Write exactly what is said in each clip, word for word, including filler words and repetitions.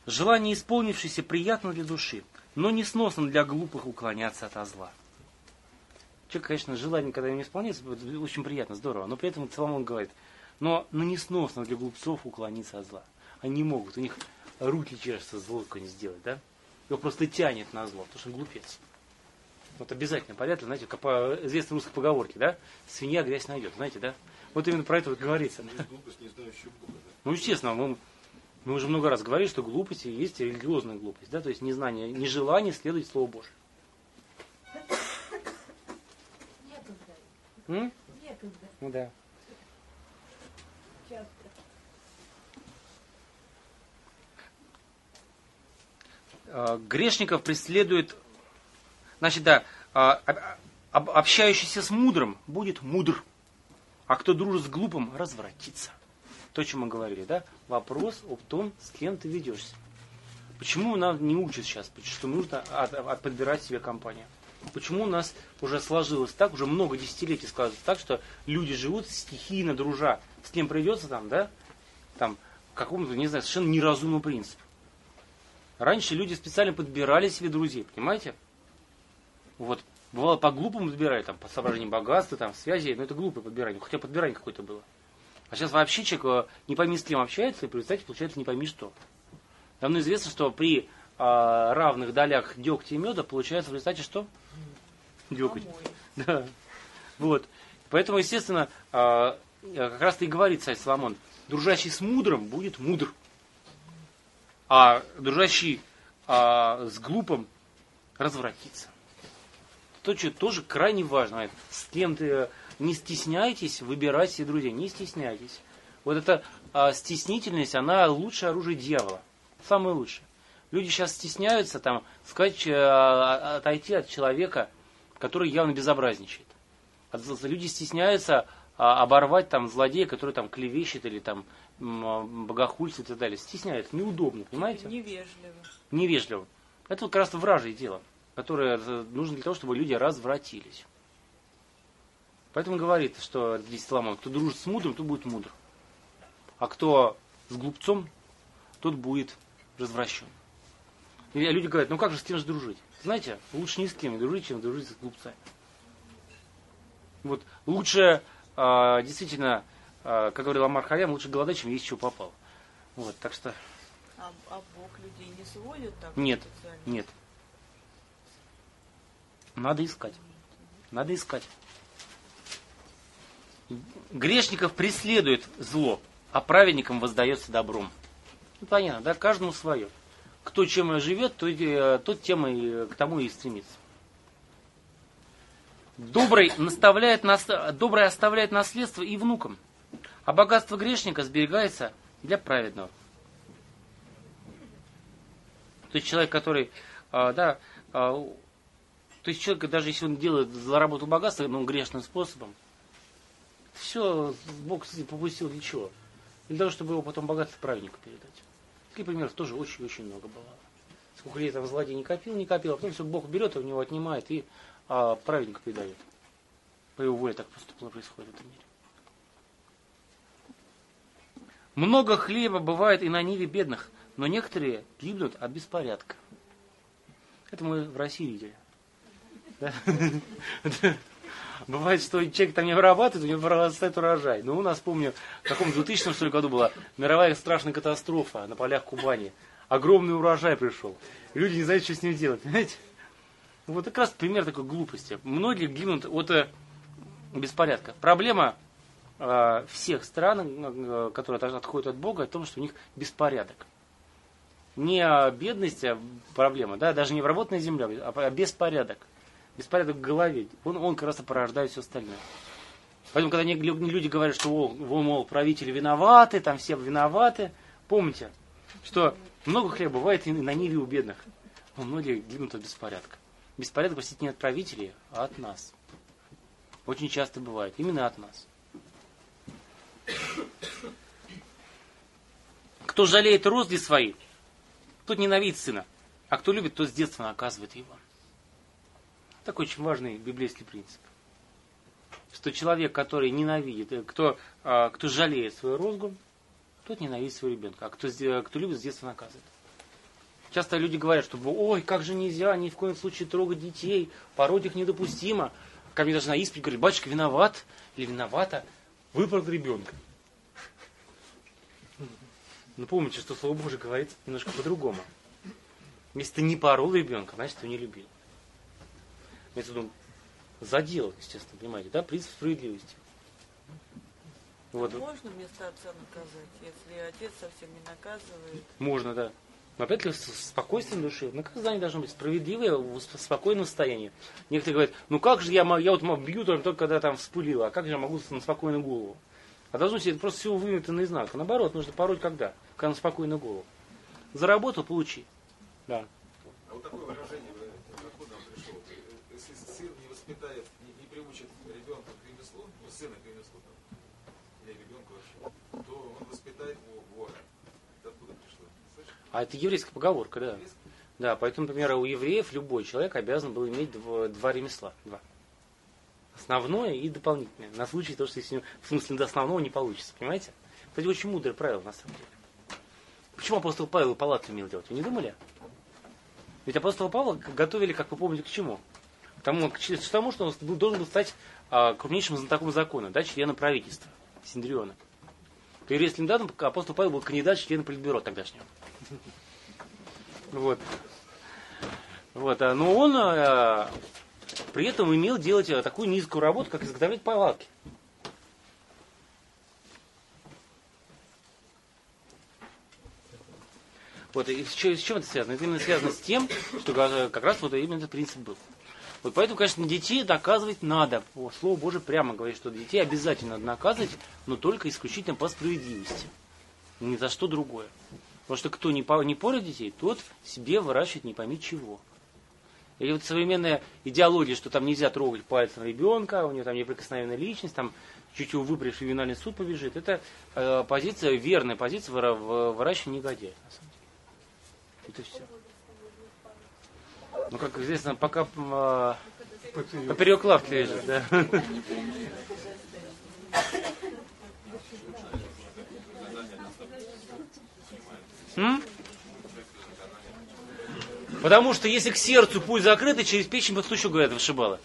Желание, исполнившееся, приятно для души, но несносно для глупых уклоняться от зла. Человек, конечно, желание, когда не исполняется, очень приятно, здорово, но при этом Соломон говорит, но, но несносно для глупцов уклониться от зла. Они не могут, у них руки чешутся зло какое-нибудь сделать, да? Его просто тянет на зло, потому что он глупец. Вот обязательно, понятно, знаете, как по известной русской поговорке, да? Свинья грязь найдет, знаете, да? Вот именно про это вот говорится. Да? Глупость, не знающая Бога, да? Ну, естественно, мы, мы уже много раз говорили, что глупость есть религиозная глупость, да? То есть незнание, нежелание следовать Слову Божию. Некогда. М? Некогда. Ну да. Часто. Грешников преследует, значит, да, общающийся с мудрым будет мудр, а кто дружит с глупым, развратится. То, о чем мы говорили, да? Вопрос о том, с кем ты ведешься. Почему нам не учат сейчас, что нужно от, от подбирать себе компанию? Почему у нас уже сложилось так, уже много десятилетий складывается так, что люди живут стихийно дружа. С кем придется там, да? Там, какому-то, не знаю, совершенно неразумному принципу. Раньше люди специально подбирали себе друзей, понимаете? Вот. Бывало, по-глупому подбирали, там, по соображениям богатства, там, связей, но это глупое подбирание, хотя подбирание какое-то было. А сейчас вообще человек не пойми с кем общается, и в результате получается не пойми что. Давно известно, что при а, равных долях дегтя и меда получается в результате что? Деготь. Да. Вот. Поэтому, естественно, а, как раз-то и говорит царь Соломон, дружащий с мудрым будет мудр. А дружащий а, с глупым развратится. То, что тоже крайне важно. С кем ты не стесняйтесь выбирать себе друзей. Не стесняйтесь. Вот эта а, стеснительность, она лучшее оружие дьявола. Самое лучшее. Люди сейчас стесняются там, сказать, а, отойти от человека, который явно безобразничает. Люди стесняются а, оборвать там злодея, который там клевещет или там богохульствует и так далее. Стесняются. Неудобно, понимаете? Невежливо. Невежливо. Это вот как раз вражье дело, которое нужно для того, чтобы люди развратились. Поэтому говорит, что здесь Соломон, кто дружит с мудрым, тот будет мудр. А кто с глупцом, тот будет развращен. И люди говорят, ну как же с кем же дружить? Знаете, лучше ни с кем не дружить, чем дружить с глупцами. Вот лучше а, действительно, а, как говорил Амар Хайям, лучше голодать, чем есть чего попало. Вот, так что... А, а Бог людей не сводит так? Нет, специально? нет. Надо искать. Надо искать. Грешников преследует зло, а праведникам воздается добром. Ну, понятно, да? Каждому свое. Кто чем живет, тот, тот тем и к тому и стремится. Добрый, наставляет, добрый оставляет наследство и внукам, а богатство грешника сберегается для праведного. То есть человек, который, а, да, а, то есть человек, даже если он делает, заработал богатство, но грешным способом, все Бог попустил для чего? Для того, чтобы его потом богатство праведнику передать. Таких примеров тоже очень-очень много было. Сколько лет там злодей не копил, не копил, а потом все Бог берет и у него отнимает и а, праведнику передает. По его воле так просто происходит в этом мире. Много хлеба бывает и на ниве бедных, но некоторые гибнут от беспорядка. Это мы в России видели. Да? Бывает, что человек там не вырабатывает, у него прорастает урожай. Но у нас, помню, в каком двухтысячном что ли, году была мировая страшная катастрофа на полях Кубани. Огромный урожай пришел. Люди не знают, что с ним делать. Понимаете? Вот как раз пример такой глупости. Многие гибнут от э, беспорядка. Проблема э, всех стран, э, которые отходят от Бога, в том, что у них беспорядок. Не бедность а проблема, да, даже не обработанная земля, а беспорядок. Беспорядок в голове. Он, он как раз и порождает все остальное. Поэтому, когда люди говорят, что, о, мол, правители виноваты, там все виноваты, помните, что много хлеба бывает и на ниве у бедных. Но многие гибнут от беспорядка. Беспорядок, простите, не от правителей, а от нас. Очень часто бывает. Именно от нас. Кто жалеет розги свои, тот ненавидит сына. А кто любит, тот с детства наказывает его. Такой очень важный библейский принцип. Что человек, который ненавидит, кто, кто жалеет свою розгу, тот ненавидит своего ребенка. А кто, кто любит, с детства наказывает. Часто люди говорят, что ой, как же нельзя ни в коем случае трогать детей, пороть их недопустимо. Ко мне даже на исповедь говорят, батюшка виноват или виновата, выпорол ребенка. Но помните, что Слово Божие говорит немножко по-другому. Если ты не порол ребенка, значит, ты не любил. Имеется в виду, задел, естественно, понимаете, да, принцип справедливости. Вот. Можно вместо отца наказать, если отец совсем не наказывает? Можно, да. Но опять-таки с спокойствием души. Наказание должно быть справедливое, в спокойном состоянии. Некоторые говорят, ну как же я, я вот бью только когда там вспылило, а как же я могу на спокойную голову? А должно быть просто всего выметно наизнанку. Наоборот, нужно пороть когда? Когда на спокойную голову. Заработал, получи. Да. А вот такое выражение, откуда нам пришло? Если сын не воспитает, не, не приучит ребенка к ремеслу, ну сына к ремеслу, или ребенка вообще, то он воспитает его вора. Это откуда пришло? Слышишь? А это еврейская поговорка, да. Еврейская? Да, поэтому, например, у евреев любой человек обязан был иметь два, два ремесла. Два. Основное и дополнительное. На случай того, что если в смысле до основного не получится. Понимаете? Это очень мудрое правило, на самом деле. Почему апостол Павел палаты умел делать? Вы не думали? Ведь апостола Павла готовили, как вы помните, к чему? К тому, к тому что он должен был стать а, крупнейшим знатоком закона, да, членом правительства, Синдриона. По еврейским данным, апостол Павел был кандидат в члена политбюро тогдашнего. Вот. Вот. Но он а, при этом имел делать такую низкую работу, как изготовлять палатки. Вот, и с чем, с чем это связано? Это именно связано с тем, что как раз вот именно этот принцип был. Вот поэтому, конечно, детей наказывать надо. Слово Божие прямо говорит, что детей обязательно надо наказывать, но только исключительно по справедливости. Ни за что другое. Потому что кто не, не порит детей, тот себе выращивает не пойми чего. И вот современная идеология, что там нельзя трогать пальцем ребенка, у него там неприкосновенная личность, там чуть его выпрешь, в ювенальный суд побежит, это э, позиция, верная позиция выра, выращивания негодяя, на самом деле. Это все. Ну, как известно, пока э, поперек лавки лежит, да. М? Потому что если к сердцу путь закрыт, и через печень под случаю, говорят, вышибало.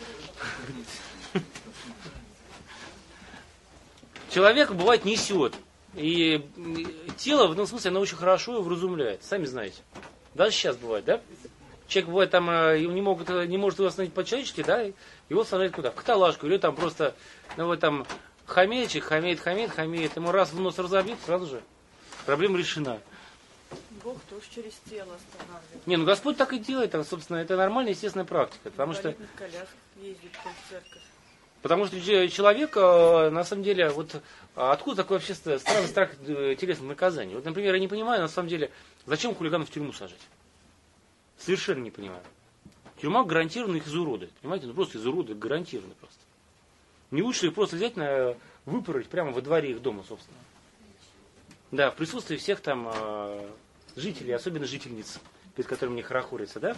Человек, бывает, несет. И тело, в этом смысле, оно очень хорошо его вразумляет. Сами знаете. Даже сейчас бывает, да? Человек, бывает, там не, могут, не может его остановить по-человечески, да? Его сажают куда? В каталажку. Или там просто, ну вот там, хамеечек, хамеет, хамеет, хамеет. Ему раз в нос разобьют, сразу же проблема решена. Бог тоже через тело останавливает. Не, ну Господь так и делает, а, собственно, это нормальная, естественная практика. Потому что, в колясках ездит в церковь. потому что человек, на самом деле, вот откуда такой вообще странный страх телесных наказаний? Вот, например, я не понимаю, на самом деле, зачем хулиганов в тюрьму сажать? Совершенно не понимаю. Тюрьма гарантированно их изуродует. Понимаете, ну просто изуродует, гарантированно просто. Не лучше их просто взять, на, выпороть прямо во дворе их дома, собственно. Да, в присутствии всех там э, жителей, особенно жительниц, перед которыми не хорохорится, да?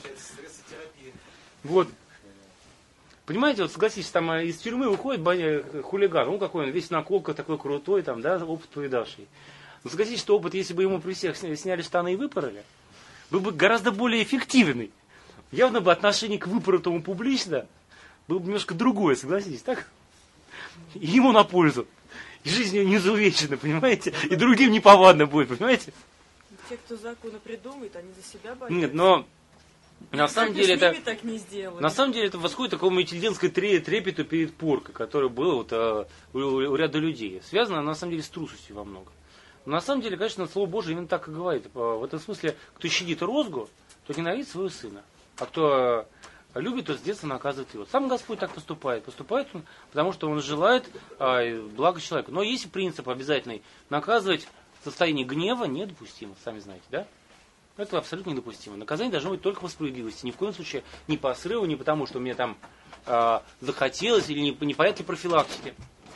Вот. Понимаете, вот согласитесь, там из тюрьмы уходит хулиган, ну какой он, весь наколка такой крутой, там, да, опыт повидавший. Но согласитесь, что опыт, если бы ему при всех сняли штаны и выпороли, был бы гораздо более эффективный. Явно бы отношение к выпоротому публично было бы немножко другое, согласитесь, так? И ему на пользу. И жизнь не изувечена, понимаете? И другим неповадно будет, понимаете? Те, кто законы придумает, они за себя боятся. Нет, но на самом как деле это... так не На самом деле это восходит к такому итальянской трепету перед поркой, которое было вот, а, у, у ряда людей. Связано, на самом деле, с трусостью во многом. Но на самом деле, конечно, Слово Божие именно так и говорит. В этом смысле, кто щадит розгу, тот ненавидит своего сына. А кто любит, тот с детства наказывает его. Сам Господь так поступает. Поступает он, потому что он желает а, блага человеку. Но есть принцип обязательный. Наказывать в состоянии гнева недопустимо, сами знаете, да? Это абсолютно недопустимо. Наказание должно быть только по справедливости. Ни в коем случае не по срыву, не потому, что мне там а, захотелось или не, не по этой профилактике.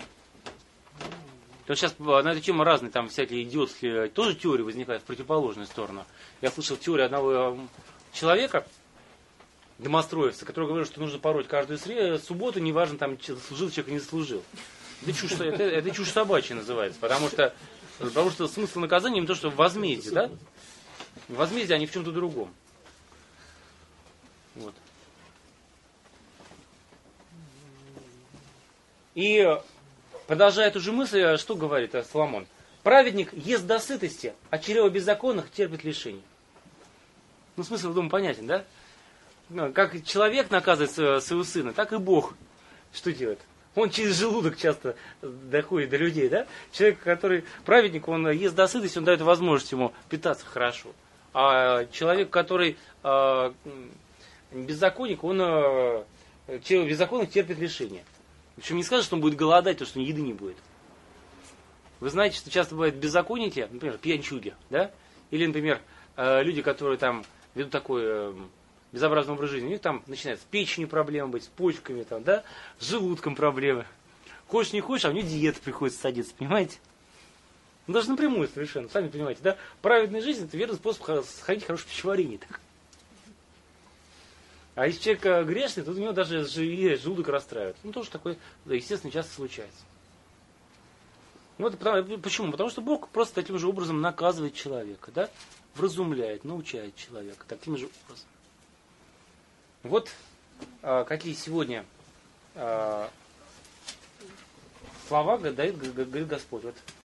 То сейчас на эту тему разные там всякие идиотские тоже теории возникают в противоположную сторону. Я слышал теорию одного человека, домостроевца, который говорил, что нужно пороть каждую субботу, неважно, там заслужил человек или не заслужил. Это чушь, это, это чушь собачья называется, потому что, потому что смысл наказания не то, что в возмездии, да? Возмездие, они в чем-то другом. Вот. И продолжая эту же мысль, что говорит Соломон? Праведник ест до сытости, а чрево беззаконных терпит лишение. Ну, смысл, думаю, понятен, да? Ну, как человек наказывает своего сына, так и Бог что делает? Он через желудок часто доходит до людей, да? Человек, который праведник, он ест до сытости, он дает возможность ему питаться хорошо. А человек, который э, беззаконник, он э, беззаконник терпит лишение. Причем не скажет, что он будет голодать, потому что еды не будет. Вы знаете, что часто бывает беззаконники, например, пьянчуги, да? Или, например, э, люди, которые там ведут такой э, безобразный образ жизни, у них там начинают с печенью проблемы быть, с почками, там, да? С желудком проблемы. Хочешь, не хочешь, а у них диета приходится садиться, понимаете? Ну, даже напрямую совершенно, сами понимаете, да? Праведная жизнь – это верный способ сохранить хорошее пищеварение. Так. А если человек грешный, то у него даже желудок расстраивает. Ну, тоже такое, да, естественно, часто случается. Вот почему? Потому что Бог просто таким же образом наказывает человека, да? Вразумляет, научает человека таким же образом. Вот а, какие сегодня а, слова говорит, говорит Господь. Вот